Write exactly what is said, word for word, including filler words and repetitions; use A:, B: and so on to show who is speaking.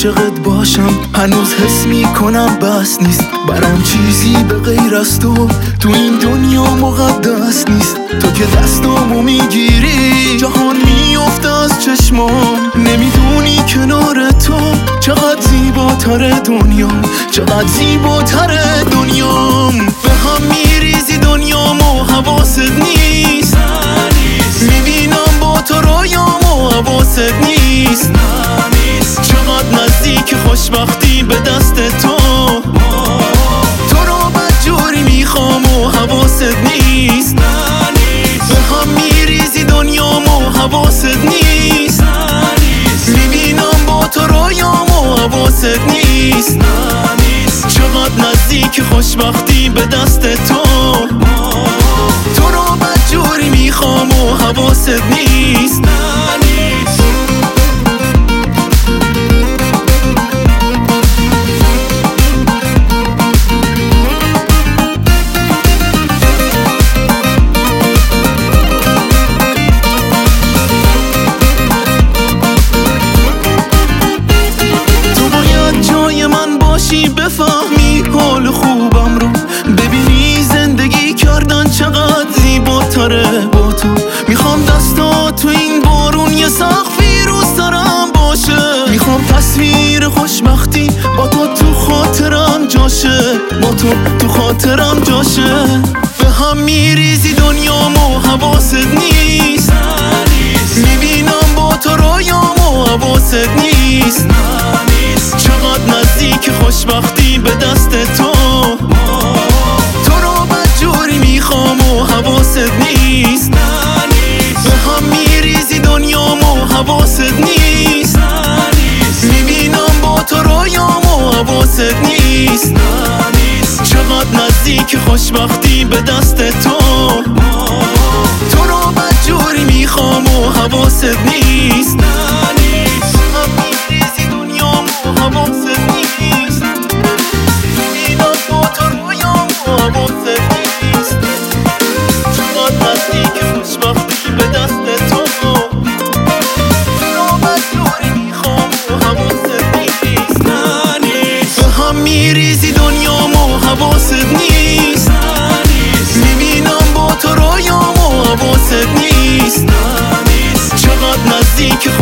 A: عاشقت باشم، هنوز حس میکنم بس نیست برام چیزی به غیر از تو تو این دنیا مقدس نیست. تو که دستامو میگیری جهان میفته از چشمام، نمیدونی کنار تو چقدر زیباتره دنیام، چقدر زیباتره دنیام. به هم میریزی دنیام و حواست نیست، میبینم با تو رویام و حواست نیست. چقدر نزدیک خوشبختی به دست تو، تو رو بدجوری میخوام و حواست نیست. به هم میریزی دنیام و حواست نیست، میبینم با تو رویام و حواست نیست. چقدر نزدیک خوشبختی به دست تو، تو رو بدجوری میخوام و حواست نیست. بفهمی حال خوبم رو، ببینی زندگی کردن چقدر زیباتره با تو. میخوام دستا تو این بارون یه سقفی رو سرم باشه، میخوام تصویر خوشبختی با تو تو خاطرم جاشه، با تو تو خاطرم جاشه. به هم میریزی دنیام و حواست نیست، میبینم با تو رویام و حواست نیست. چقدر نزدیک خوشبختی به دست تو، تو رو بدجوری میخوام و حواست نیست. به هم میریزی دنیام و حواست نیست، میبینم با تو رویام و حواست نیست. چقدر نزدیک خوشبختی به دست تو، تو رو بدجوری میخوام و حواست نیست. حواست نیست، میبینم با تو رویام و حواست نیست. چقدر نزدیک خوشبختی به دست تو، تو رو بدجوری میخوام و حواست نیست. به هم میریزی دنیام و حواست نیست، میبینم با تو رویام و حواست نیست. چقدر نزدیک